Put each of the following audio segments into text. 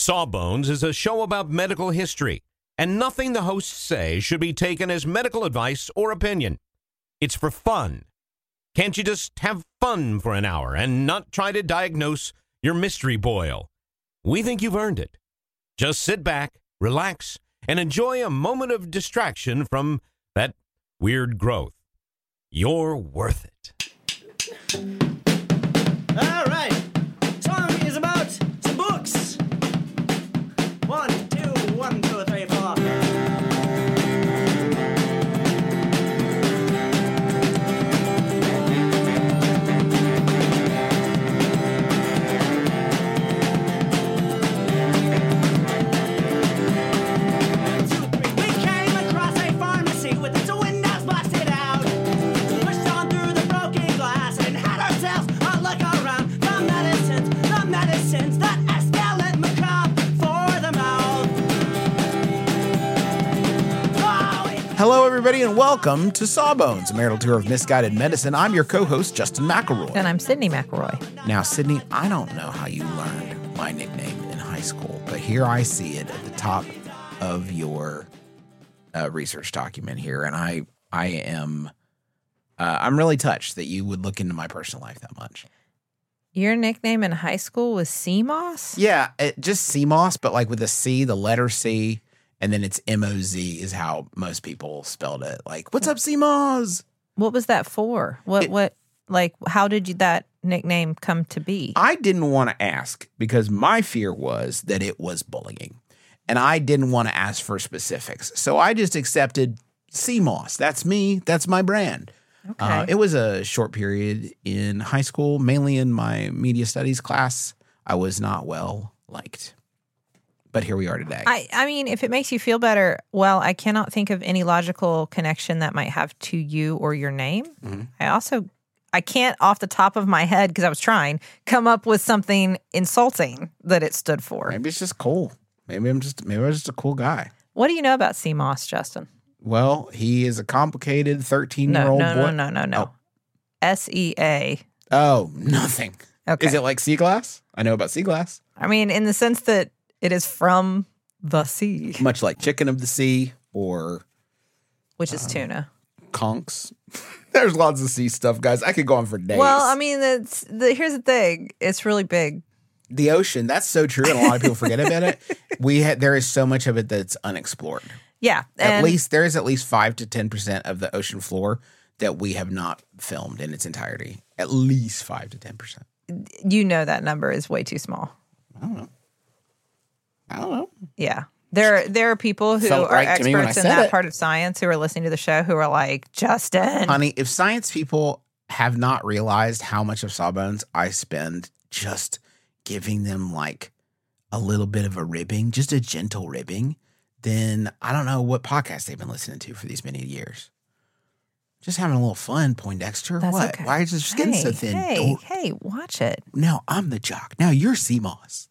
Sawbones is a show about medical history, and nothing the hosts say should be taken as medical advice or opinion. It's for fun. Can't you just have fun for an hour and not try to diagnose your mystery boil? We think you've earned it. Just sit back, relax, and enjoy a moment of distraction from that weird growth. You're worth it. All right. Song is about some books. 1, 2, 1, 2, 3, 4. Hello, everybody, and welcome to Sawbones, a marital tour of misguided medicine. I'm your co-host, Justin McElroy. And I'm Sydney McElroy. Now, Sydney, I don't know how you learned my nickname in high school, but here I see it at the top of your research document here, and I'm really touched that you would look into my personal life that much. Your nickname in high school was CMOS? Yeah, just CMOS, but like with a C, the letter C. And then it's M-O-Z is how most people spelled it. Like, what's up, CMOS? What was that for? How did that nickname come to be? I didn't want to ask because my fear was that it was bullying. And I didn't want to ask for specifics. So I just accepted CMOS. That's me. That's my brand. Okay. It was a short period in high school, mainly in my media studies class. I was not well liked. But here we are today. I mean, if it makes you feel better, well, I cannot think of any logical connection that might have to you or your name. Mm-hmm. I can't off the top of my head, because I was trying, come up with something insulting that it stood for. Maybe it's just cool. Maybe I was just a cool guy. What do you know about CMOS, Justin? Well, he is a complicated 13-year-old boy. No. SEA. Oh, nothing. Okay. Is it like sea glass? I know about sea glass. I mean, in the sense that it is from the sea. Much like chicken of the sea or... Which is tuna. Conchs. There's lots of sea stuff, guys. I could go on for days. Well, I mean, here's the thing. It's really big. The ocean, that's so true, and a lot of people forget about it. There is so much of it that's unexplored. Yeah. There is at least 5 to 10% of the ocean floor that we have not filmed in its entirety. At least 5 to 10%. You know that number is way too small. I don't know. Yeah. There are people who are experts in that part of science who are listening to the show who are like, Justin. Honey, if science people have not realized how much of Sawbones I spend just giving them like a little bit of a ribbing, just a gentle ribbing, then I don't know what podcast they've been listening to for these many years. Just having a little fun, Poindexter. That's what? Okay. Why is your skin so thin? Hey, watch it. Now I'm the jock. Now you're CMOS.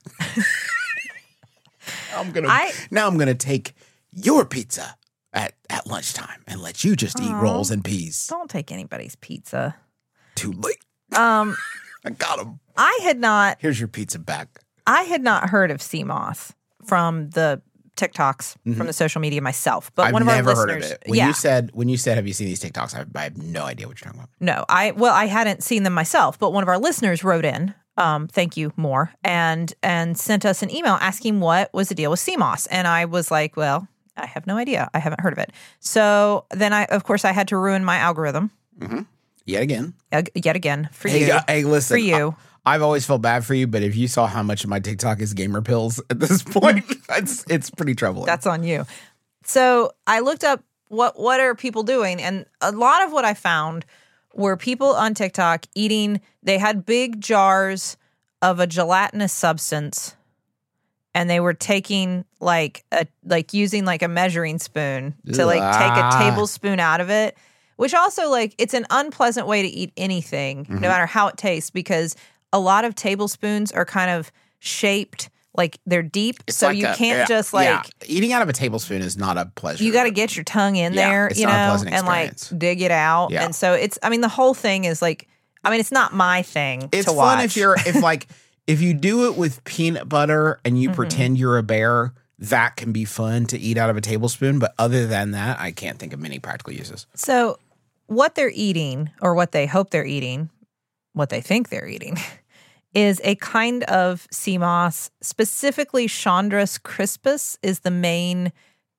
Now I'm gonna take your pizza at lunchtime and let you just eat rolls and peas. Don't take anybody's pizza. Too late. I got him. Here's your pizza back. I had not heard of CMOS from the TikToks, from the social media myself. But one of our listeners, heard of it. When you said, have you seen these TikToks? I have no idea what you're talking about. No, I hadn't seen them myself. But one of our listeners wrote in. Thank you, more, and sent us an email asking what was the deal with CMOS. And I was like, well, I have no idea. I haven't heard of it. So then I had to ruin my algorithm. Mm-hmm. Yet again for you. Hey, listen. For you. I've always felt bad for you, but if you saw how much of my TikTok is gamer pills at this point, it's pretty troubling. That's on you. So I looked up what are people doing, and a lot of what I found were people on TikTok eating. They had big jars of a gelatinous substance, and they were taking using like a measuring spoon to like take a tablespoon out of it, which also like it's an unpleasant way to eat anything, no matter how it tastes, because a lot of tablespoons are kind of shaped like they're deep, so you can't just eating out of a tablespoon is not a pleasure. You got to get your tongue in there, you know, and like dig it out. Yeah. And so the whole thing is like, I mean, it's not my thing. It's to fun watch. if If you do it with peanut butter and you pretend you're a bear, that can be fun to eat out of a tablespoon. But other than that, I can't think of many practical uses. So what they're eating, or what they hope they're eating, what they think they're eating, is a kind of sea moss. Specifically, Chondrus crispus is the main,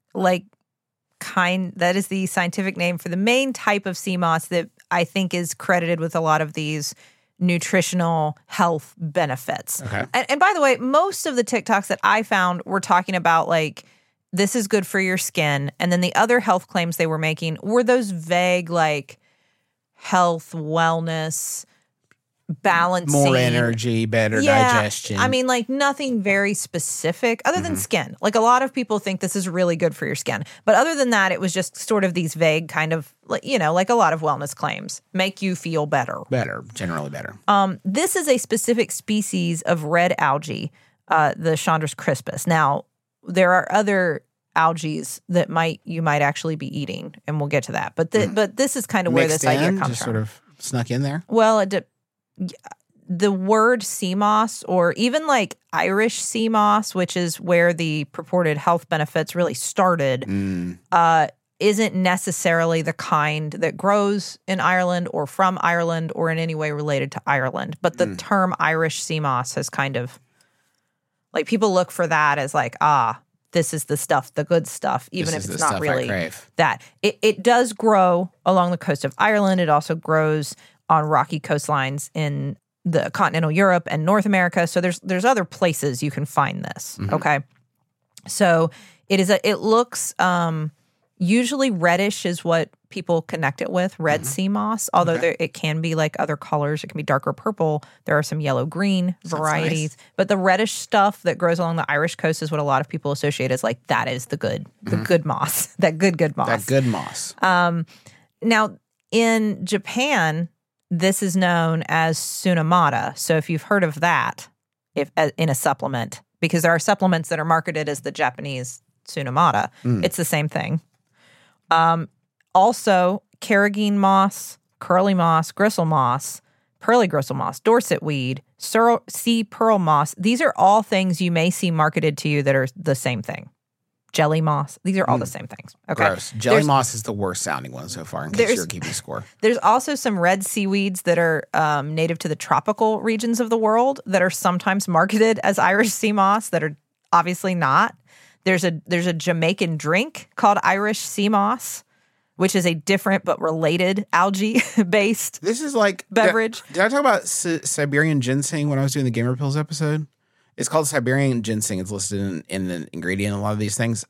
that is the scientific name for the main type of sea moss that I think is credited with a lot of these nutritional health benefits. Okay. And by the way, most of the TikToks that I found were talking about this is good for your skin. And then the other health claims they were making were those vague, health, wellness, balancing. More energy, better digestion. I mean, nothing very specific other than skin. A lot of people think this is really good for your skin. But other than that, it was just sort of these vague kind of, like a lot of wellness claims. Make you feel better. Better, generally better. This is a specific species of red algae, the Chondrus crispus. Now, there are other algae that you might actually be eating, and we'll get to that. But but this is kind of where this idea comes just from. Sort of snuck in there. Well, the word sea moss, or even Irish sea moss, which is where the purported health benefits really started, isn't necessarily the kind that grows in Ireland or from Ireland or in any way related to Ireland. But the term Irish sea moss has kind of, people look for that as this is the stuff, the good stuff, even if it's not really that. It does grow along the coast of Ireland. It also grows on rocky coastlines in the continental Europe and North America. So there's other places you can find this. Okay. So it looks usually reddish is what people connect it with, red sea moss, although it can be other colors. It can be darker purple. There are some yellow-green varieties. Nice. But the reddish stuff that grows along the Irish coast is what a lot of people associate as that is the good moss, that good moss. That good moss. Now, in Japan, this is known as Tsunomata. So if you've heard of that in a supplement, because there are supplements that are marketed as the Japanese Tsunomata, it's the same thing. Also, carrageen moss, curly moss, gristle moss, pearly gristle moss, Dorset weed, sea pearl moss. These are all things you may see marketed to you that are the same thing. Jelly moss. These are all the same things. Okay. Gross. Jelly moss is the worst sounding one so far, in case you're keeping score. There's also some red seaweeds that are native to the tropical regions of the world that are sometimes marketed as Irish sea moss that are obviously not. There's a Jamaican drink called Irish sea moss, which is a different but related algae-based This is beverage. Did I talk about Siberian ginseng when I was doing the Gamer Pills episode? It's called Siberian ginseng. It's listed in the ingredient in a lot of these things.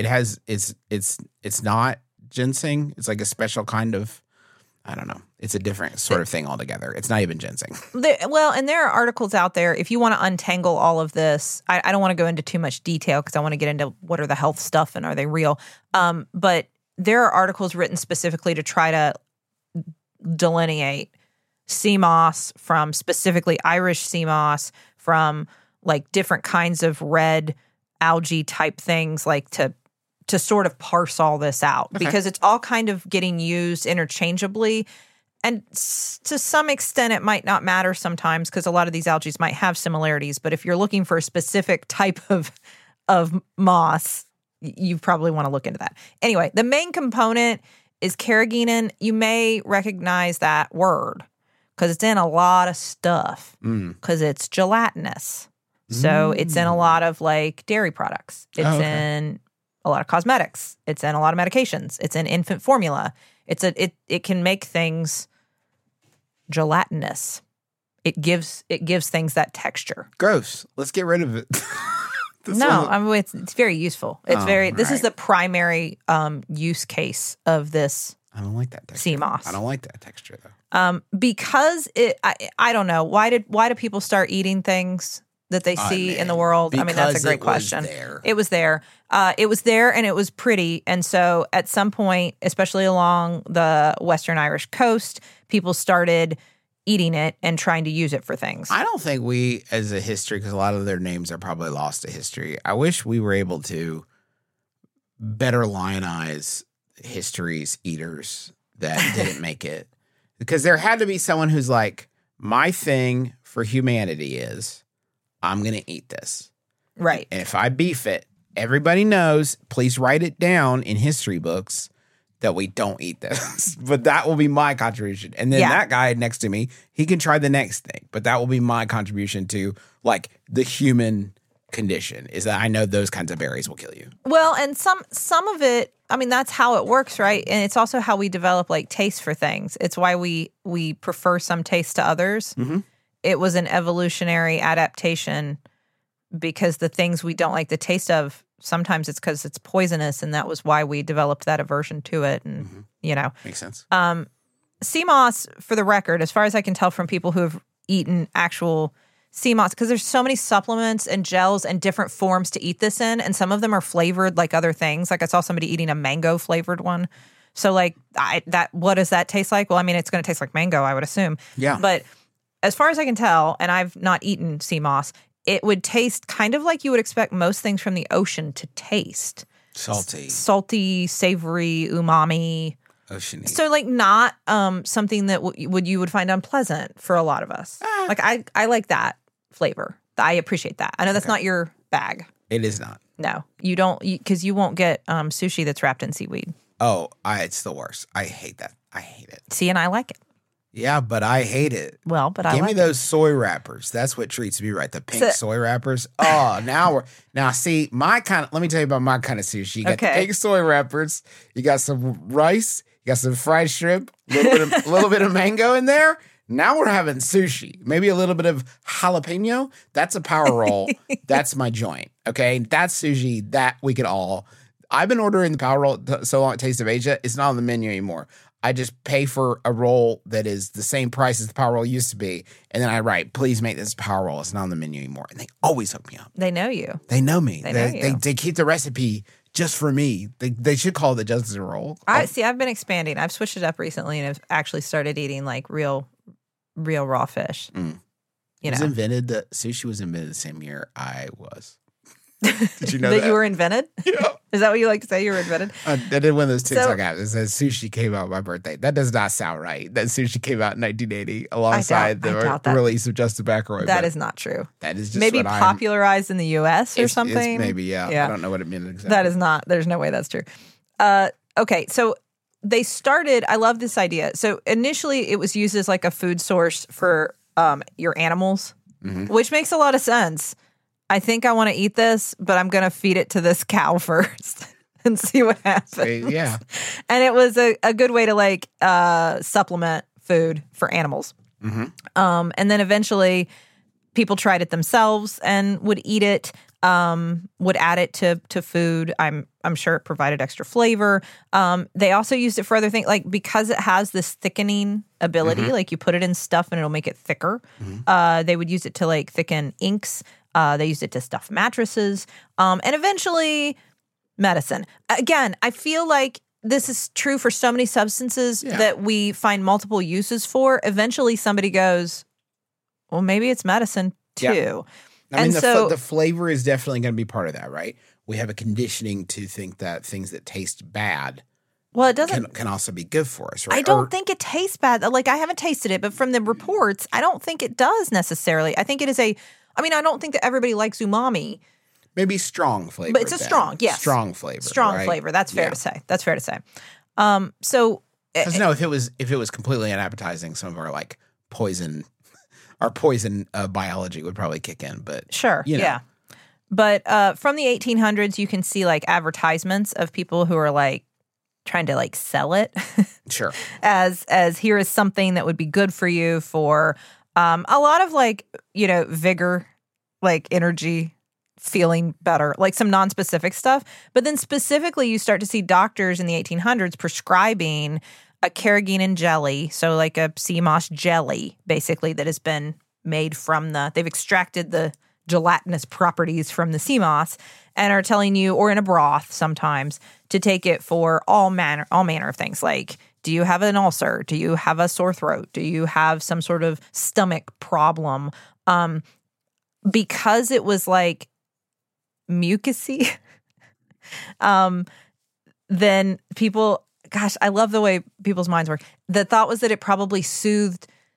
It's not ginseng. It's a special kind of, I don't know. It's a different sort of thing altogether. It's not even ginseng. And there are articles out there. If you want to untangle all of this, I don't want to go into too much detail because I want to get into what are the health stuff and are they real. But there are articles written specifically to try to delineate sea moss from specifically Irish sea moss from different kinds of red algae type things, to sort of parse all this out because it's all kind of getting used interchangeably. And to some extent, it might not matter sometimes because a lot of these algae might have similarities. But if you're looking for a specific type of moss, you probably want to look into that. Anyway, the main component is carrageenan. You may recognize that word because it's in a lot of stuff because it's gelatinous. So it's in a lot of dairy products. It's in a lot of cosmetics. It's in a lot of medications. It's in infant formula. It can make things gelatinous. It gives things that texture. Gross. Let's get rid of it. It's very useful. This is the primary use case of this. I don't like that texture. Sea moss. I don't like that texture though. Because I don't know. Why do people start eating things that they see in the world? That's a great question. It was there. It was there and it was pretty. And so at some point, especially along the Western Irish coast, people started eating it and trying to use it for things. I don't think we, as a history, because a lot of their names are probably lost to history. I wish we were able to better lionize history's eaters that didn't make it. Because there had to be someone who's my thing for humanity is I'm going to eat this. Right. And if I beef it, everybody knows, please write it down in history books that we don't eat this. But that will be my contribution. And then that guy next to me, he can try the next thing. But that will be my contribution to like the human condition, is that I know those kinds of berries will kill you. Well, and some of it, I mean, that's how it works, right? And it's also how we develop like taste for things. It's why we prefer some taste to others. Mm-hmm. It was an evolutionary adaptation because the things we don't like the taste of, sometimes it's because it's poisonous, and that was why we developed that aversion to it. And, you know. Makes sense. Sea moss, for the record, as far as I can tell from people who have eaten actual sea moss, because there's so many supplements and gels and different forms to eat this in, and some of them are flavored like other things. Like I saw somebody eating a mango flavored one. So like what does that taste like? Well, I mean, it's going to taste like mango, I would assume. Yeah. But as far as I can tell, and I've not eaten sea moss, it would taste kind of like you would expect most things from the ocean to taste. Salty, savory, umami. Oceany. So like not something that you would find unpleasant for a lot of us. Like I like that flavor. I appreciate that. I know that's not your bag. It is not. No, you don't, because you won't get sushi that's wrapped in seaweed. Oh, it's the worst. I hate that. I hate it. See, and I like it. Yeah, but I hate it. Well, but I Give like me those soy wrappers. That's what treats me right. The pink soy wrappers. Oh, now see, let me tell you about my kind of sushi. You got the pink soy wrappers. You got some rice. You got some fried shrimp. A little bit of mango in there. Now we're having sushi. Maybe a little bit of jalapeno. That's a power roll. That's my joint. Okay, that's sushi that we could all. I've been ordering the power roll so long at Taste of Asia. It's not on the menu anymore. I just pay for a roll that is the same price as the power roll used to be. And then I write, please make this power roll. It's not on the menu anymore. And they always hook me up. They know you. They know me. They know you. They keep the recipe just for me. They should call it the Justin roll. I've been expanding. I've switched it up recently and I've actually started eating like real raw fish. Mm. Sushi was invented the same year I was. Did you know that? You were invented? Yeah. Is that what you like to say? You were invented? I did one of those TikTok apps. It says sushi came out on my birthday. That does not sound right. That sushi came out in 1980 alongside the release of Justin McElroy. That is not true. That is just maybe popularized in the U.S. or something. Maybe, yeah. I don't know what it means exactly. That is not. There's no way that's true. Okay, so they started. I love this idea. So initially, it was used as like a food source for your animals, which makes a lot of sense. I think I want to eat this, but I'm going to feed it to this cow first and see what happens. Yeah. And it was a good way to like supplement food for animals. Mm-hmm. And then eventually people tried it themselves and would eat it, would add it to food. I'm sure it provided extra flavor. They also used it for other things, like because it has this thickening ability, like you put it in stuff and it'll make it thicker. They would use it to like thicken inks. They used it to stuff mattresses, and eventually medicine. Again, I feel like this is true for so many substances that we find multiple uses for. Eventually somebody goes, well, maybe it's medicine too. I mean, the flavor is definitely going to be part of that, right? We have a conditioning to think that things that taste bad it doesn't can also be good for us, right? I don't think it tastes bad. Like, I haven't tasted it, but from the reports, I don't think it does necessarily. I think it is I don't think that everybody likes umami. Maybe strong flavor. But it's a strong, yes. Strong flavor. Strong right? flavor. That's fair to say. Because if it was completely unappetizing, some of our like poison biology would probably kick in. But sure, yeah. But from the 1800s, you can see like advertisements of people who are like trying to like sell it. Sure. As here is something that would be good for you for a lot of like, vigor, like energy, feeling better, like some non-specific stuff. But then specifically, you start to see doctors in the 1800s prescribing a carrageenan jelly, so like a sea moss jelly, basically, that has been made from they've extracted the gelatinous properties from the sea moss and are telling you, or in a broth sometimes, to take it for all manner of things. Like, do you have an ulcer? Do you have a sore throat? Do you have some sort of stomach problem? Because it was like mucusy, then people, gosh, I love the way people's minds work. The thought was that it probably soothed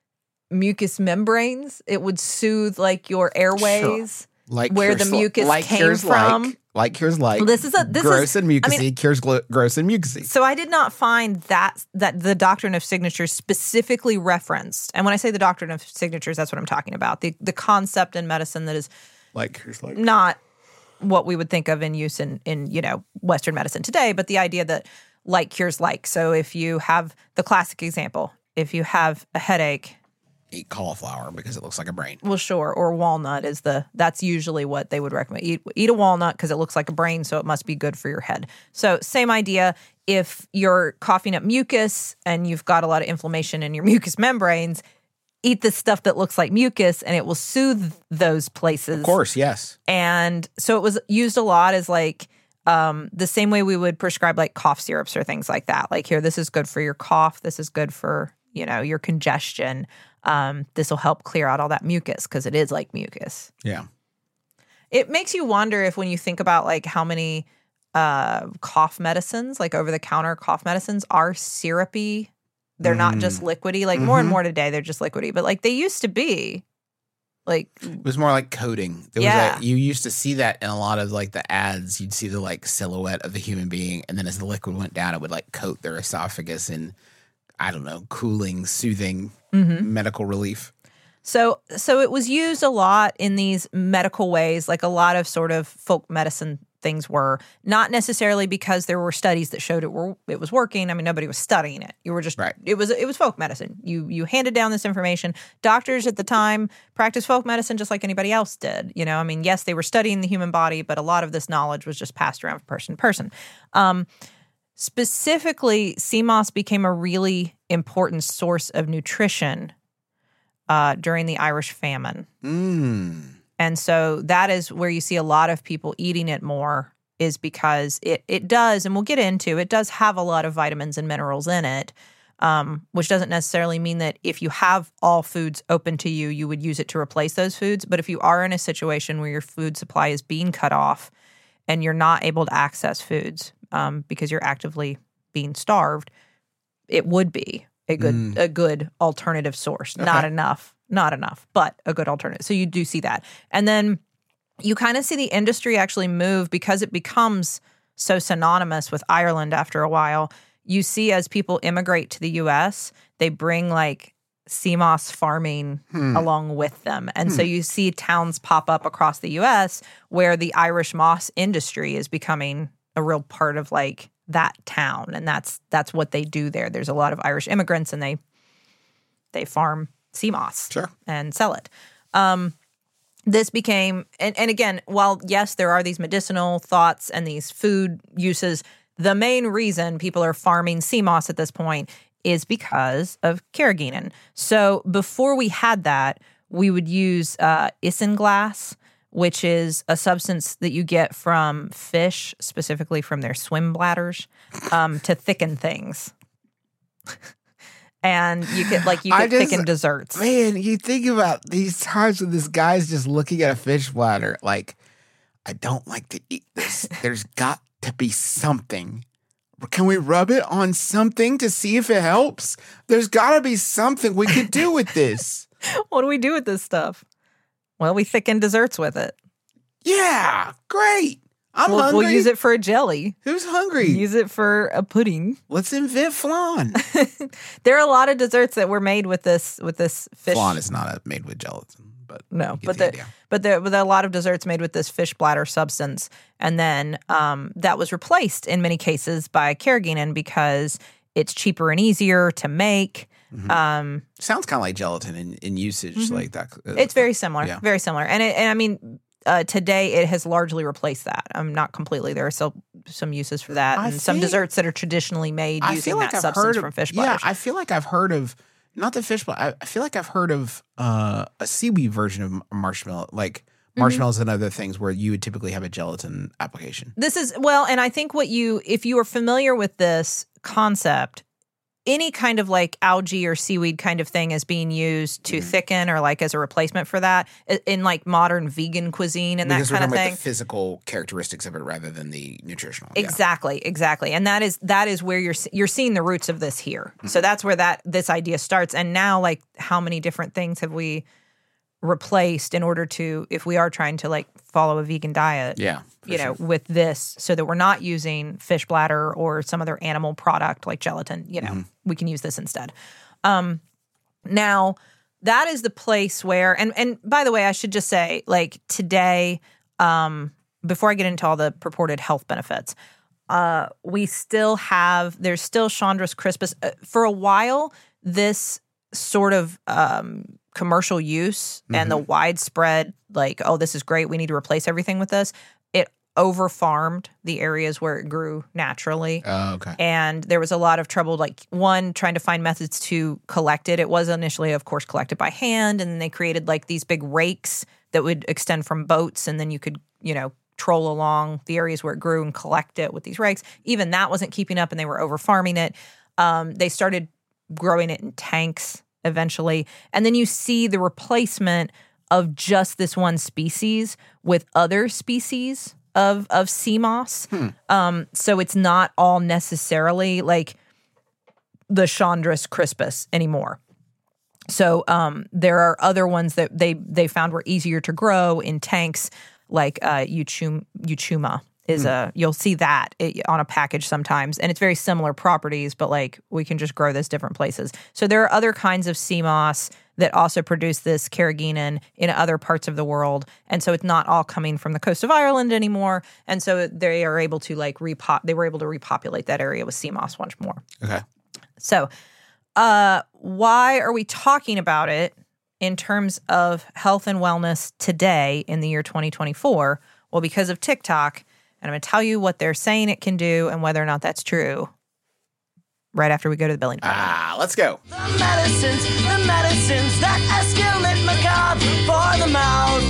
mucus membranes. It would soothe like your airways. Like where the mucus came from. Like cures like. This is gross and mucusy cures gross and mucusy. So I did not find that the doctrine of signatures specifically referenced. And when I say the doctrine of signatures, that's what I'm talking about. The concept in medicine that is like cures like. Not what we would think of in use in Western medicine today, but the idea that like cures like. So if you have the classic example, if you have a headache, eat cauliflower because it looks like a brain. Well, sure. Or walnut that's usually what they would recommend. Eat a walnut because it looks like a brain, so it must be good for your head. So same idea. If you're coughing up mucus and you've got a lot of inflammation in your mucous membranes, eat the stuff that looks like mucus and it will soothe those places. Of course, yes. And so it was used a lot as like the same way we would prescribe like cough syrups or things like that. Like here, this is good for your cough. This is good for, your congestion. This will help clear out all that mucus because it is like mucus. Yeah. It makes you wonder if when you think about like how many cough medicines, like over-the-counter cough medicines are syrupy. They're not just liquidy. Like more and more today, they're just liquidy. But like they used to be. Like it was more like coating. You used to see that in a lot of like the ads. You'd see the like silhouette of the human being. And then as the liquid went down, it would like coat their esophagus in, I don't know, cooling, soothing medical relief. So it was used a lot in these medical ways, like a lot of sort of folk medicine things were, not necessarily because there were studies that showed it was working. I mean, nobody was studying it. You were just right. It was folk medicine. You handed down this information. Doctors at the time practiced folk medicine just like anybody else did. I mean, yes, they were studying the human body, but a lot of this knowledge was just passed around from person to person. Specifically, sea moss became a really important source of nutrition during the Irish famine. And so that is where you see a lot of people eating it more, is because it does, and we'll get into, it does have a lot of vitamins and minerals in it, which doesn't necessarily mean that if you have all foods open to you, you would use it to replace those foods. But if you are in a situation where your food supply is being cut off and you're not able to access foods because you're actively being starved, it would be a good alternative source. Okay. Not enough, but a good alternative. So you do see that. And then you kind of see the industry actually move because it becomes so synonymous with Ireland after a while. You see as people immigrate to the U.S., they bring like sea moss farming along with them. And so you see towns pop up across the U.S. where the Irish moss industry is becoming a real part of like that town. And that's what they do there. There's a lot of Irish immigrants and they farm sea moss and sell it. This became, and again, while yes, there are these medicinal thoughts and these food uses, the main reason people are farming sea moss at this point is because of carrageenan. So before we had that, we would use isinglass, which is a substance that you get from fish, specifically from their swim bladders, to thicken things. And you get thicken desserts. Man, you think about these times when this guy's just looking at a fish bladder like, I don't like to eat this. There's got to be something. Can we rub it on something to see if it helps? There's got to be something we could do with this. What do we do with this stuff? Well, we thicken desserts with it. Yeah, great. I'm hungry. We'll use it for a jelly. Who's hungry? Use it for a pudding. Let's invent flan. There are a lot of desserts that were made with this fish. Flan is not made with gelatin, but no. But there were a lot of desserts made with this fish bladder substance, and then that was replaced in many cases by carrageenan because it's cheaper and easier to make. Sounds kind of like gelatin in usage, like that. It's very similar, very similar, and I mean. Today, it has largely replaced that. Not completely. There are still some uses for that, and some desserts that are traditionally made using that substance from fish bladders. Yeah, I feel like I've heard of not the fish bladder. I feel like I've heard of a seaweed version of marshmallow, like marshmallows and other things, where you would typically have a gelatin application. This is and I think if you are familiar with this concept, any kind of like algae or seaweed kind of thing is being used to thicken or like as a replacement for that in like modern vegan cuisine and Because that kind of we're talking thing. about the physical characteristics of it rather than the nutritional. Yeah. Exactly. And that is where you're seeing the roots of this here. So that's where this idea starts. And now, like, how many different things have we replaced in order to, if we are trying to like follow a vegan diet, Yeah, for you know, with this, so that we're not using fish bladder or some other animal product like gelatin, you know, we can use this instead. Now that is the place where, and by the way, I should just say, like, today, before I get into all the purported health benefits, there's still Chondrus crispus. For a while, this sort of commercial use and the widespread, like, oh, this is great, we need to replace everything with this, it over-farmed the areas where it grew naturally. Oh, okay. And there was a lot of trouble, like, one, trying to find methods to collect it. It was initially, of course, collected by hand, and then they created, like, these big rakes that would extend from boats, and then you could, you know, troll along the areas where it grew and collect it with these rakes. Even that wasn't keeping up, and they were over-farming it. They started growing it in tanks eventually. And then you see the replacement of just this one species with other species of sea moss. So it's not all necessarily like the Chondrus crispus anymore. So there are other ones that they found were easier to grow in tanks, like Euchuma is you'll see that on a package sometimes, and it's very similar properties, but like we can just grow this different places. So there are other kinds of sea moss that also produce this carrageenan in other parts of the world, and so it's not all coming from the coast of Ireland anymore. And so they are able to like they were able to repopulate that area with sea moss once more. Okay. So why are we talking about it in terms of health and wellness today in the year 2024? Well, because of TikTok. And I'm going to tell you what they're saying it can do and whether or not that's true right after we go to the billing department. Let's go. The medicines that escalate macabre for the mouth.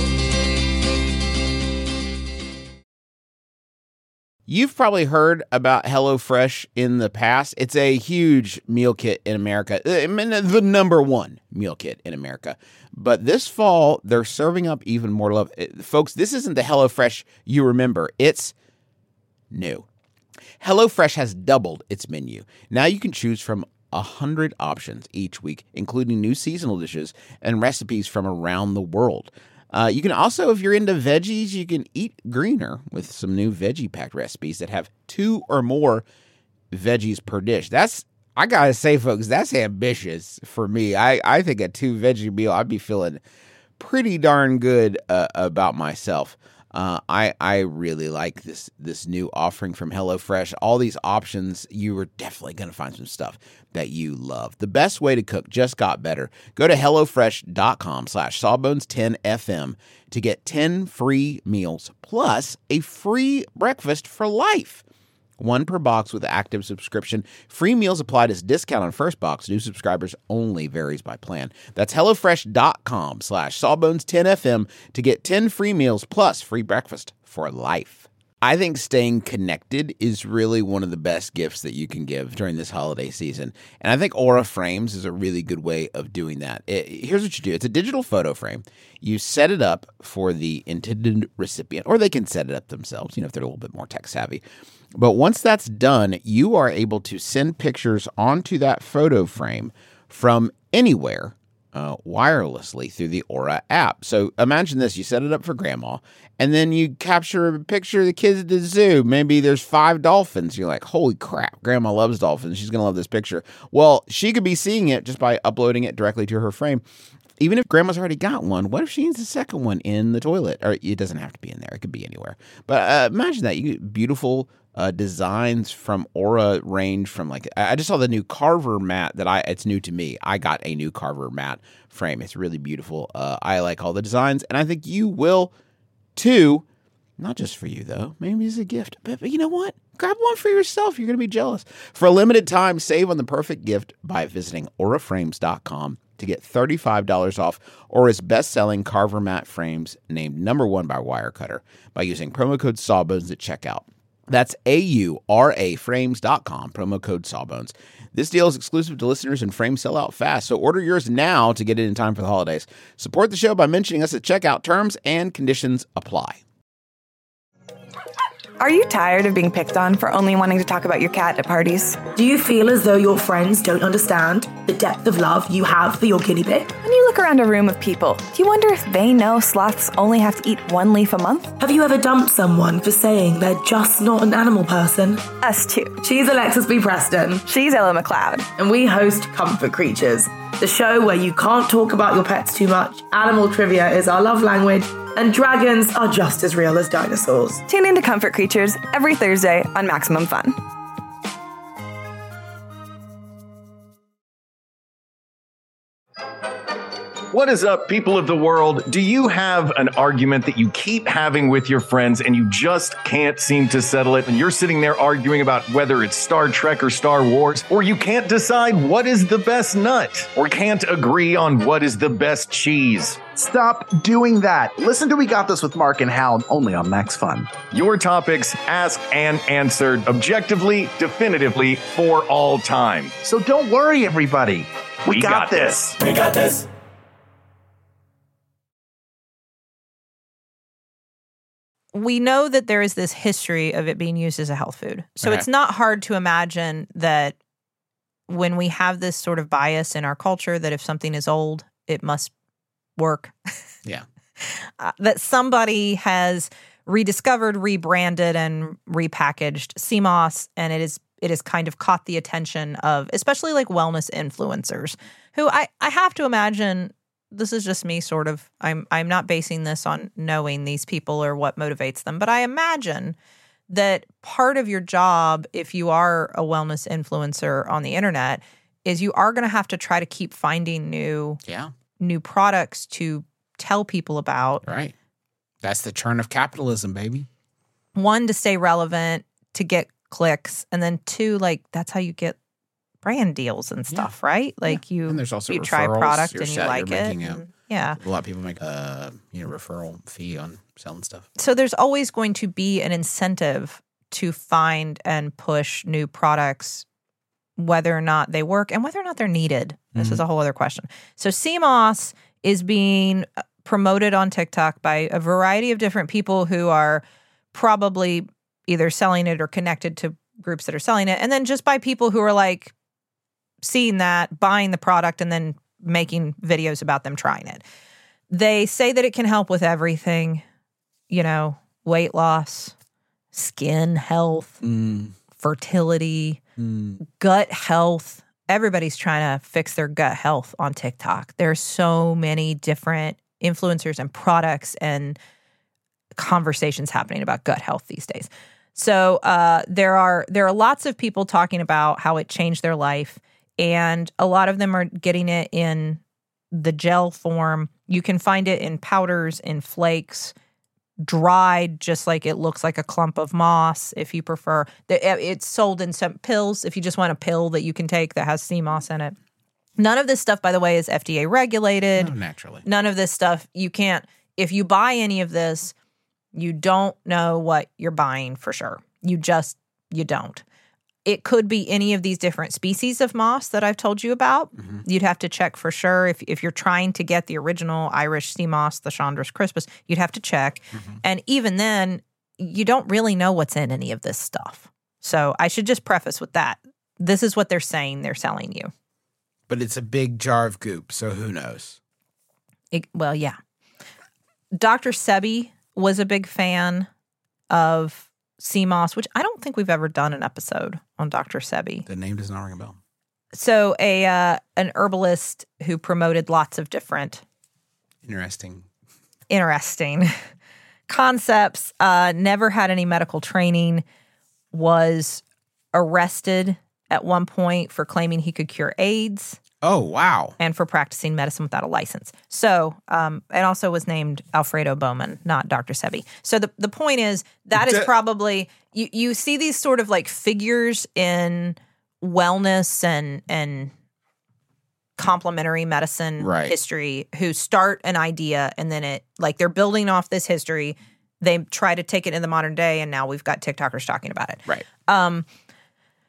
You've probably heard about HelloFresh in the past. It's a huge meal kit in America, the number one meal kit in America. But this fall, they're serving up even more love. Folks, this isn't the HelloFresh you remember. It's new. HelloFresh has doubled its menu. Now you can choose from 100 options each week, including new seasonal dishes and recipes from around the world. You can also, if you're into veggies, you can eat greener with some new veggie-packed recipes that have 2 or more veggies per dish. I gotta say, folks, that's ambitious for me. I think a 2 veggie meal, I'd be feeling pretty darn good about myself. I really like this new offering from HelloFresh. All these options, you are definitely going to find some stuff that you love. The best way to cook just got better. Go to HelloFresh.com/Sawbones10FM to get 10 free meals plus a free breakfast for life. 1 per box with active subscription. Free meals applied as discount on first box. New subscribers only, varies by plan. That's HelloFresh.com/Sawbones10FM to get 10 free meals plus free breakfast for life. I think staying connected is really one of the best gifts that you can give during this holiday season. And I think Aura Frames is a really good way of doing that. Here's what you do. It's a digital photo frame. You set it up for the intended recipient, or they can set it up themselves, if they're a little bit more tech savvy. But once that's done, you are able to send pictures onto that photo frame from anywhere wirelessly through the Aura app. So imagine this. You set it up for grandma, and then you capture a picture of the kids at the zoo. Maybe there's 5 dolphins. You're like, holy crap, grandma loves dolphins. She's going to love this picture. Well, she could be seeing it just by uploading it directly to her frame. Even if grandma's already got one, what if she needs a second one in the toilet? Or it doesn't have to be in there. It could be anywhere. But imagine that. You get beautiful designs from Aura range from I just saw the new Carver mat it's new to me. I got a new Carver mat frame. It's really beautiful. I like all the designs, and I think you will too. Not just for you, though. Maybe as a gift. But you know what? Grab one for yourself. You're going to be jealous. For a limited time, save on the perfect gift by visiting auraframes.com to get $35 off Aura's best-selling Carver mat frames named #1 by Wirecutter by using promo code Sawbones at checkout. That's AURA frames.com, promo code Sawbones. This deal is exclusive to listeners and frames sell out fast, so order yours now to get it in time for the holidays. Support the show by mentioning us at checkout. Terms and conditions apply. Are you tired of being picked on for only wanting to talk about your cat at parties? Do you feel as though your friends don't understand the depth of love you have for your guinea pig? When you look around a room of people, do you wonder if they know sloths only have to eat one leaf a month? Have you ever dumped someone for saying they're just not an animal person? Us too. She's Alexis B. Preston, She's Ella McLeod. and we host Comfort Creatures, the show where you can't talk about your pets too much, animal trivia is our love language, and dragons are just as real as dinosaurs. Tune into Comfort Creatures every Thursday on Maximum Fun. What is up, people of the world? Do you have an argument that you keep having with your friends and you just can't seem to settle it? And you're sitting there arguing about whether it's Star Trek or Star Wars, or you can't decide what is the best nut, or can't agree on what is the best cheese. Stop doing that. Listen to We Got This with Mark and Hal only on Max Fun. Your topics asked and answered objectively, definitively, for all time. So don't worry, everybody. We got this. We got this. We know that there is this history of it being used as a health food. So Okay. it's not hard to imagine that when we have this sort of bias in our culture that if something is old, it must work. Yeah. That somebody has rediscovered, rebranded, and repackaged CMOS, and it is kind of caught the attention of especially like wellness influencers who I have to imagine. This is just me sort of, I'm not basing this on knowing these people or what motivates them, but I imagine that part of your job, if you are a wellness influencer on the internet, is you are going to have to try to keep finding new products to tell people about. Right. That's the churn of capitalism, baby. One, to stay relevant, to get clicks, and then two, like that's how you get brand deals and stuff, right? Like And there's also you try a referrals. product You're and you set- like you're it. making and- yeah. A lot of people make referral fee on selling stuff. So there's always going to be an incentive to find and push new products, whether or not they work and whether or not they're needed. This is a whole other question. So CMOS is being promoted on TikTok by a variety of different people who are probably either selling it or connected to groups that are selling it. And then just by people who are like seeing that, buying the product, and then making videos about them trying it. They say that it can help with everything, weight loss, skin health, fertility, gut health. Everybody's trying to fix their gut health on TikTok. There are so many different influencers and products and conversations happening about gut health these days. So there are lots of people talking about how it changed their life, and a lot of them are getting it in the gel form. You can find it in powders, in flakes, dried, just like it looks like a clump of moss if you prefer. It's sold in some pills if you just want a pill that you can take that has sea moss in it. None of this stuff, by the way, is FDA regulated. No, naturally. None of this stuff, you can't, if you buy any of this, you don't know what you're buying for sure. You don't. It could be any of these different species of moss that I've told you about. You'd have to check for sure. If you're trying to get the original Irish sea moss, the Chandris crispus, you'd have to check. And even then, you don't really know what's in any of this stuff. So I should just preface with that. This is what they're saying they're selling you. But it's a big jar of goop, so who knows? Well, yeah. Dr. Sebi was a big fan of sea moss, which I don't think we've ever done an episode on Dr. Sebi. The name does not ring a bell. So an herbalist who promoted lots of different Interesting concepts, never had any medical training, was arrested at one point for claiming he could cure AIDS. Oh, wow. And for practicing medicine without a license. So, and also was named Alfredo Bowman, not Dr. Sebi. So the point is that is probably, you see these sort of like figures in wellness and complementary medicine history who start an idea and then they're building off this history. They try to take it in the modern day and now we've got TikTokers talking about it. Right.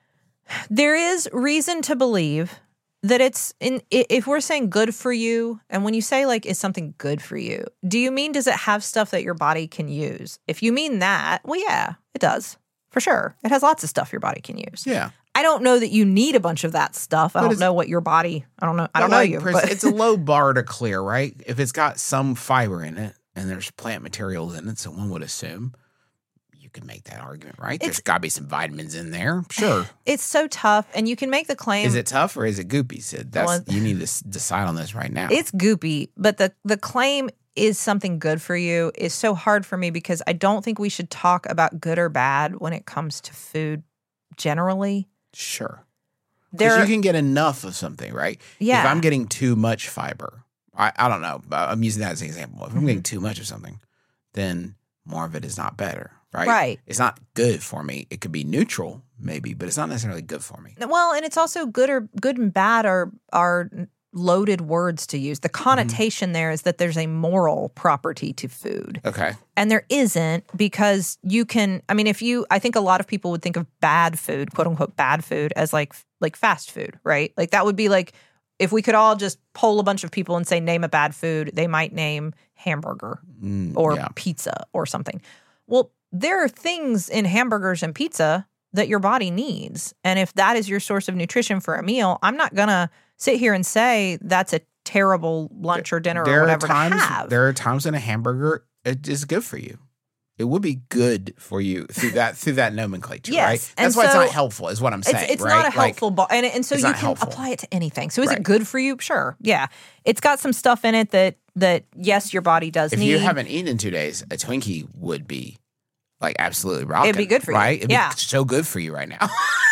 There is reason to believe that if we're saying good for you, and when you say like, is something good for you, do you mean, does it have stuff that your body can use? If you mean that, well, yeah, it does. For sure. It has lots of stuff your body can use. Yeah. I don't know that you need a bunch of that stuff. I don't know what your body, I don't know you. But It's a low bar to clear, right? If it's got some fiber in it and there's plant materials in it, so one would assume you could make that argument, right? There's got to be some vitamins in there. Sure. It's so tough, and you can make the claim. Is it tough or is it goopy, Sid? You need to decide on this right now. It's goopy, but the claim is something good for you is so hard for me because I don't think we should talk about good or bad when it comes to food generally. Sure. Because you can get enough of something, right? Yeah. If I'm getting too much fiber, I don't know. I'm using that as an example. If I'm getting too much of something, then more of it is not better, right? Right. It's not good for me. It could be neutral, maybe, but it's not necessarily good for me. Well, and it's also good and bad are loaded words to use. The connotation there is that there's a moral property to food. Okay. And there isn't, because you can, I mean, I think a lot of people would think of bad food, quote unquote bad food, as like fast food, right? Like that would be like, if we could all just poll a bunch of people and say, name a bad food, they might name hamburger or pizza or something. Well, there are things in hamburgers and pizza that your body needs. And if that is your source of nutrition for a meal, I'm not going to sit here and say that's a terrible lunch or dinner or whatever to have. There are times when a hamburger it is good for you. It would be good for you through that nomenclature, yes. right? That's why it's not helpful, is what I'm saying. It's right? not a helpful and so you can helpful. apply it to anything. So is it good for you? Sure. Yeah. It's got some stuff in it that yes, your body does need. If you haven't eaten in 2 days, a Twinkie would be like absolutely rocking. It'd be good for you. Right? It'd be so good for you right now.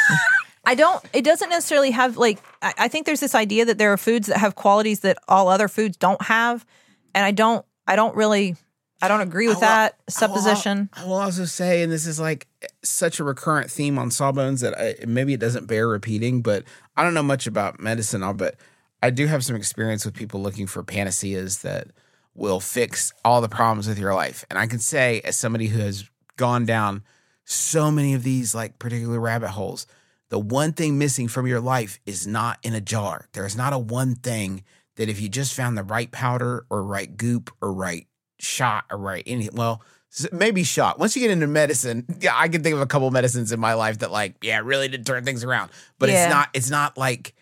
It doesn't necessarily have I think there's this idea that there are foods that have qualities that all other foods don't have. And I don't agree with that supposition. I will also say, and this is like such a recurrent theme on Sawbones that maybe it doesn't bear repeating, but I don't know much about medicine, but I do have some experience with people looking for panaceas that will fix all the problems with your life. And I can say, as somebody who has gone down so many of these like particular rabbit holes, the one thing missing from your life is not in a jar. There's not a one thing that if you just found the right powder or right goop or right shot or right anything, well, maybe shot. Once you get into medicine, I can think of a couple of medicines in my life that really did turn things around. But it's not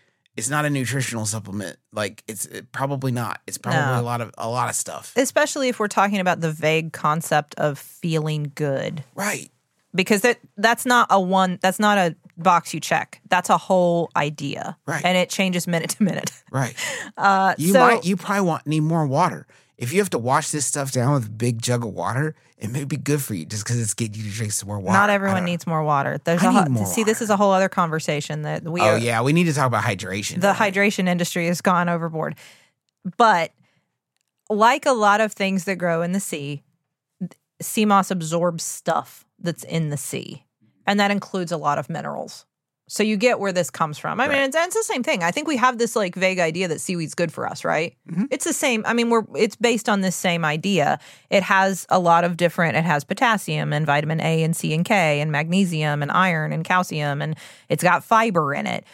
a nutritional supplement. Like it's probably not. It's probably a lot of stuff. Especially if we're talking about the vague concept of feeling good. Right. Because that's not a box you check. That's a whole idea. Right. And it changes minute to minute. Right. You probably need more water. If you have to wash this stuff down with a big jug of water, it may be good for you just because it's getting you to drink some more water. Not everyone needs more water. This is a whole other conversation that we we need to talk about hydration. The hydration industry has gone overboard. But like a lot of things that grow in the sea moss absorbs stuff that's in the sea. And that includes a lot of minerals. So you get where this comes from. I mean, it's the same thing. I think we have this like vague idea that seaweed's good for us, right? Mm-hmm. It's the same. I mean, it's based on this same idea. It has a lot of different, it has potassium and vitamin A and C and K and magnesium and iron and calcium, and it's got fiber in it.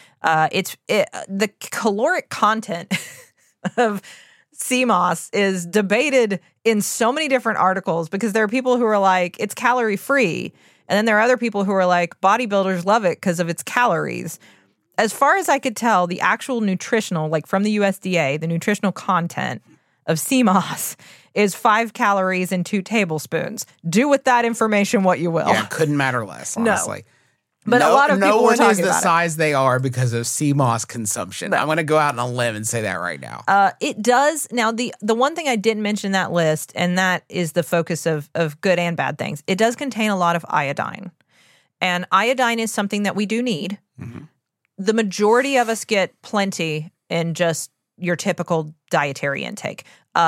The caloric content of sea moss is debated in so many different articles because there are people who are like, it's calorie free. And then there are other people who are like, bodybuilders love it because of its calories. As far as I could tell, the actual nutritional, like from the USDA, the nutritional content of sea moss is 5 calories and 2 tablespoons. Do with that information what you will. Yeah, couldn't matter less, honestly. No. But a lot of people were talking about it. No one is the size they are because of sea moss consumption. But I'm going to go out on a limb and say that right now. It does. Now, the one thing I didn't mention in that list, and that is the focus of good and bad things, it does contain a lot of iodine. And iodine is something that we do need. Mm-hmm. The majority of us get plenty in just your typical dietary intake.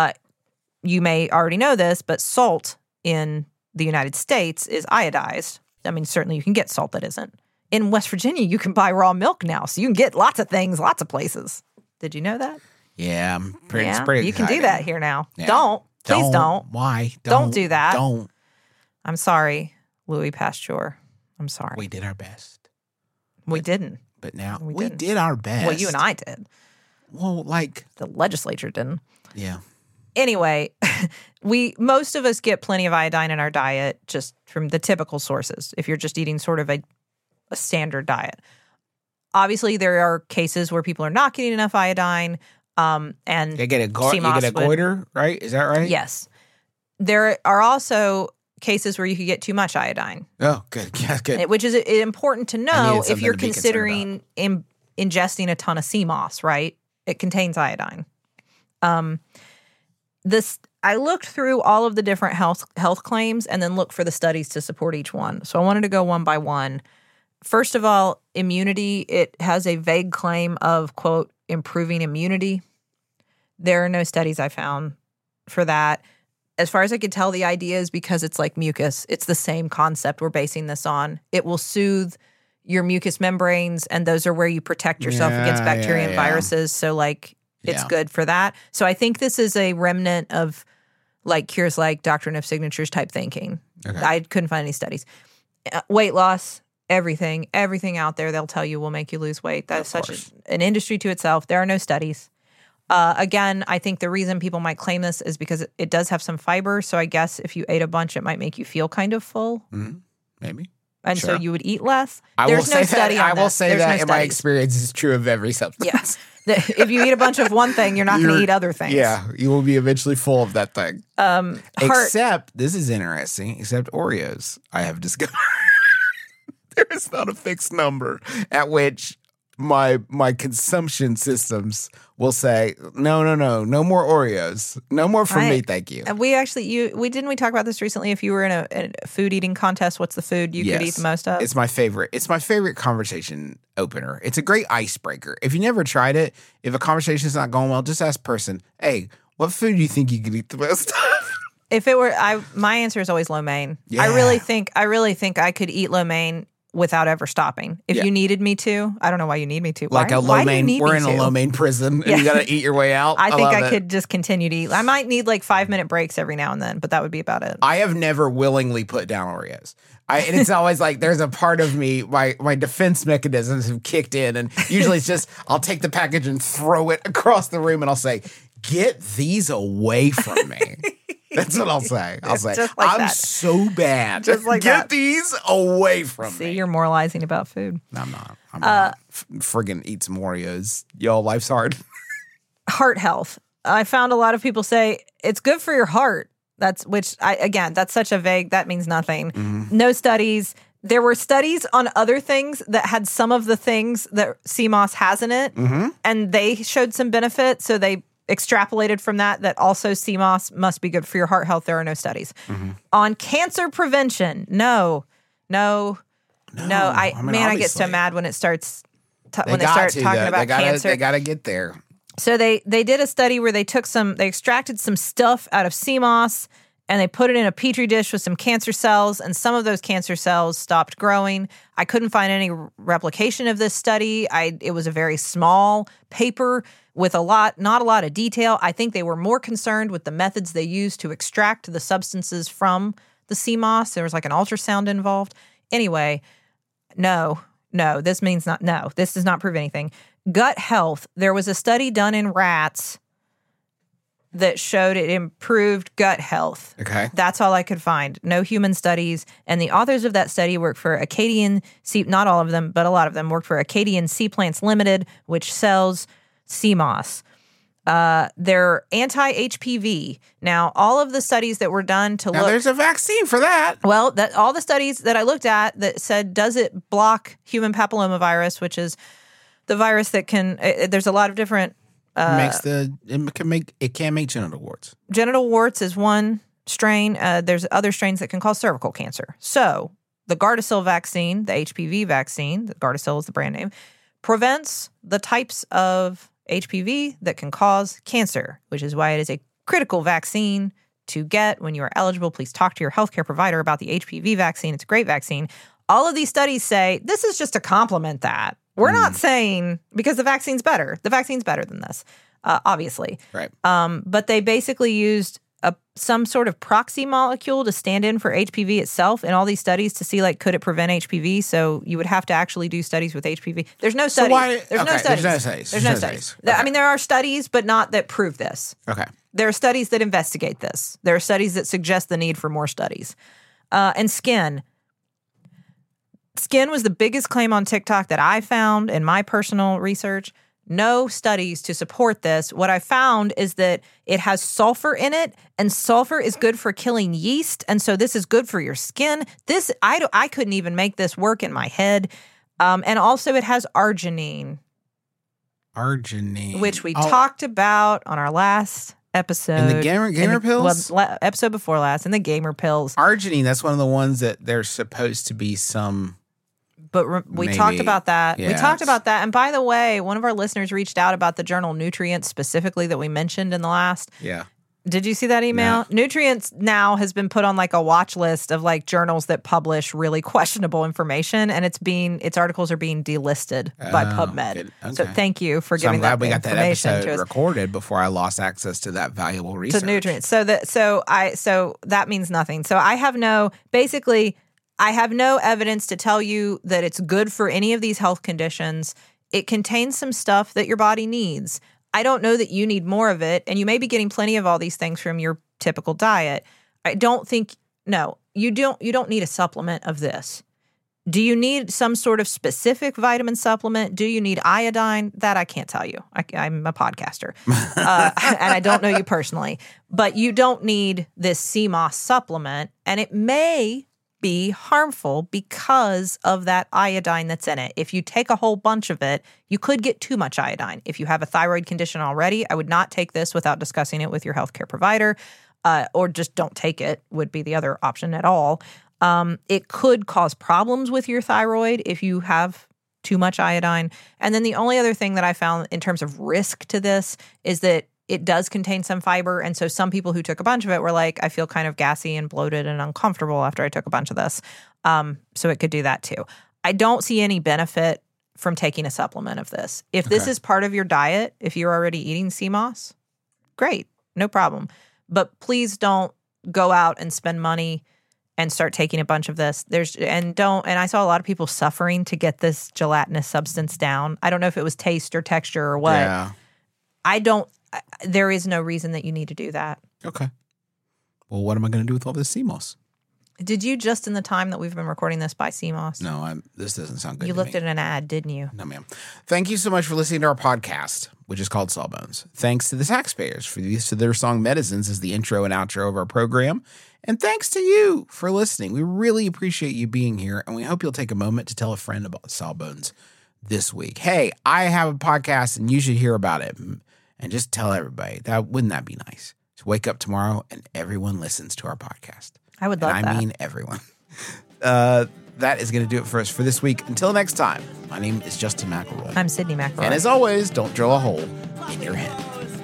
You may already know this, but salt in the United States is iodized. I mean, certainly you can get salt that isn't. In West Virginia, you can buy raw milk now, so you can get lots of things, lots of places. Did you know that? Yeah, it's pretty exciting. You can do that here now. Yeah. Please don't. Why? Don't do that. Don't. I'm sorry, Louis Pasteur. I'm sorry. We did our best. We didn't. But now We we didn't. did our best. Well, you and I did. Well, like, The legislature didn't. yeah. Anyway, most of us get plenty of iodine in our diet just from the typical sources. If you're just eating sort of a standard diet, obviously there are cases where people are not getting enough iodine. And You get a CMOS would- goiter, right? Is that right? Yes, there are also cases where you could get too much iodine, Oh, good. Yeah, good. which is important to know if something you're to be concerned considering ingesting a ton of CMOS. Right, it contains iodine. I looked through all of the different health claims and then looked for the studies to support each one. So I wanted to go one by one. First of all, immunity. It has a vague claim of, quote, improving immunity. There are no studies I found for that. As far as I could tell, the idea is because it's like mucus. It's the same concept we're basing this on. It will soothe your mucus membranes, and those are where you protect yourself against bacteria and viruses. So, like, it's good for that. So I think this is a remnant of, like, Cures Like, doctrine of signatures type thinking. Okay. I couldn't find any studies. Weight loss, everything out there they'll tell you will make you lose weight. That is such an industry to itself. There are no studies. Again, I think the reason people might claim this is because it does have some fiber. So I guess if you ate a bunch, it might make you feel kind of full. Mm-hmm. Maybe. And so you would eat less. I There's will no say study that. on I will this. say There's that no in my studies. experience is true of every substance. Yes. If you eat a bunch of one thing, you're not going to eat other things. Yeah, you will be eventually full of that thing. Heart, Except, this is interesting, except Oreos, I have discovered. There is not a fixed number at which my consumption systems will say, no more Oreos. No more for me, thank you. we actually, we talk about this recently. If you were in a food eating contest, what's the food you could eat the most of? It's my favorite. It's my favorite conversation opener. It's a great icebreaker. If you never tried it, if a conversation is not going well, just ask person, hey, what food do you think you could eat the most of? If it were, my answer is always lo mein. Yeah. I really think I could eat lo mein without ever stopping. If you needed me to, I don't know why you need me to. Like a lo mein, we're in a lo mein prison and you got to eat your way out. I think love I it. could just continue to eat. I might need like 5-minute breaks every now and then, but that would be about it. I have never willingly put down Oreos. And it's always like there's a part of me, my defense mechanisms have kicked in, and usually it's just I'll take the package and throw it across the room and I'll say, get these away from me. That's what I'll say. I'll say, Just like I'm that. so bad. Just like get that. these away from See, me. you're moralizing about food. No, I'm not. I'm not. Friggin' eat some Oreos. Y'all, life's hard. Heart health. I found a lot of people say it's good for your heart. That's such a vague, that means nothing. Mm-hmm. No studies. There were studies on other things that had some of the things that CMOS has in it, Mm-hmm. and they showed some benefit. So they extrapolated from that also CMOS must be good for your heart health. There are no studies. Mm-hmm. On cancer prevention, no. I get so obviously. mad when it starts They when they start talking though. about cancer. They got to get there. So they did a study where they extracted some stuff out of CMOS and they put it in a petri dish with some cancer cells, and some of those cancer cells stopped growing. I couldn't find any replication of this study. It was a very small paper with not a lot of detail. I think they were more concerned with the methods they used to extract the substances from the CMOS. There was like an ultrasound involved. Anyway, no, this means not, no, this does not prove anything. Gut health. There was a study done in rats that showed it improved gut health. Okay. That's all I could find. No human studies. And the authors of that study work for Acadian not all of them, but a lot of them worked for Acadian Sea Plants Limited, which sells CMOS. They're anti-HPV. Now, all of the studies that were done to Now look... there's a vaccine for that. Well, all the studies that I looked at that said, does it block human papillomavirus, which is the virus that can... there's a lot of different... It can make genital warts. Genital warts is one strain. There's other strains that can cause cervical cancer. So the Gardasil vaccine, the HPV vaccine, Gardasil is the brand name, prevents the types of HPV that can cause cancer, which is why it is a critical vaccine to get when you are eligible. Please talk to your healthcare provider about the HPV vaccine. It's a great vaccine. All of these studies say this is just to complement that. We're not saying because the vaccine's better. The vaccine's better than this, obviously. Right. But they basically used some sort of proxy molecule to stand in for HPV itself in all these studies to see, like, could it prevent HPV? So you would have to actually do studies with HPV. There's no studies. There's no studies. There's no studies. Okay. I mean, there are studies, but not that prove this. Okay. There are studies that investigate this. There are studies that suggest the need for more studies. And skin. Skin was the biggest claim on TikTok that I found in my personal research. No studies to support this. What I found is that it has sulfur in it, and sulfur is good for killing yeast, and so this is good for your skin. This I couldn't even make this work in my head. And also it has arginine. Arginine. Which we talked about on our last episode. In the gamer pills? Well, episode before last, in the gamer pills. Arginine, that's one of the ones that there's supposed to be some... But we talked about that. Yeah, we talked about that. And by the way, one of our listeners reached out about the journal Nutrients specifically that we mentioned in the last. Yeah. Did you see that email? No. Nutrients now has been put on like a watch list of like journals that publish really questionable information, and its articles are being delisted by PubMed. Good. Okay. So thank you for So giving I'm glad that we got that information to episode us. recorded before I lost access to that valuable research. To Nutrients. So that means nothing. So I have no evidence to tell you that it's good for any of these health conditions. It contains some stuff that your body needs. I don't know that you need more of it, and you may be getting plenty of all these things from your typical diet. You don't need a supplement of this. Do you need some sort of specific vitamin supplement? Do you need iodine? That I can't tell you. I'm a podcaster, and I don't know you personally. But you don't need this CMOS supplement, and it may be harmful because of that iodine that's in it. If you take a whole bunch of it, you could get too much iodine. If you have a thyroid condition already, I would not take this without discussing it with your healthcare provider, or just don't take it would be the other option at all. It could cause problems with your thyroid if you have too much iodine. And then the only other thing that I found in terms of risk to this is that it does contain some fiber. And so some people who took a bunch of it were like, I feel kind of gassy and bloated and uncomfortable after I took a bunch of this. So it could do that too. I don't see any benefit from taking a supplement of this. If this is part of your diet, if you're already eating CMOS, great, no problem. But please don't go out and spend money and start taking a bunch of this. And I saw a lot of people suffering to get this gelatinous substance down. I don't know if it was taste or texture or what. Yeah. There is no reason that you need to do that. Okay. Well, what am I going to do with all this CMOS? Did you just in the time that we've been recording this buy CMOS? No, this doesn't sound good You to looked me. at an ad, didn't you? No, ma'am. Thank you so much for listening to our podcast, which is called Sawbones. Thanks to the taxpayers for the use of their song Medicines as the intro and outro of our program. And thanks to you for listening. We really appreciate you being here, and we hope you'll take a moment to tell a friend about Sawbones this week. Hey, I have a podcast, and you should hear about it. And just tell everybody. Wouldn't that be nice? To wake up tomorrow and everyone listens to our podcast. I would love that. I mean everyone. That is going to do it for us for this week. Until next time, my name is Justin McElroy. I'm Sydney McElroy. And as always, don't drill a hole in your head.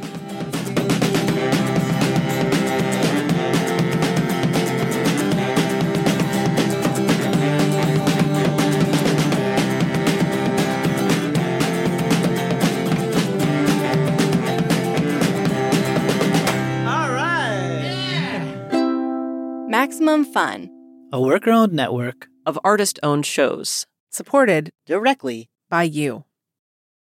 Maximum Fun, A worker-owned network of artist-owned shows. supported directly by you.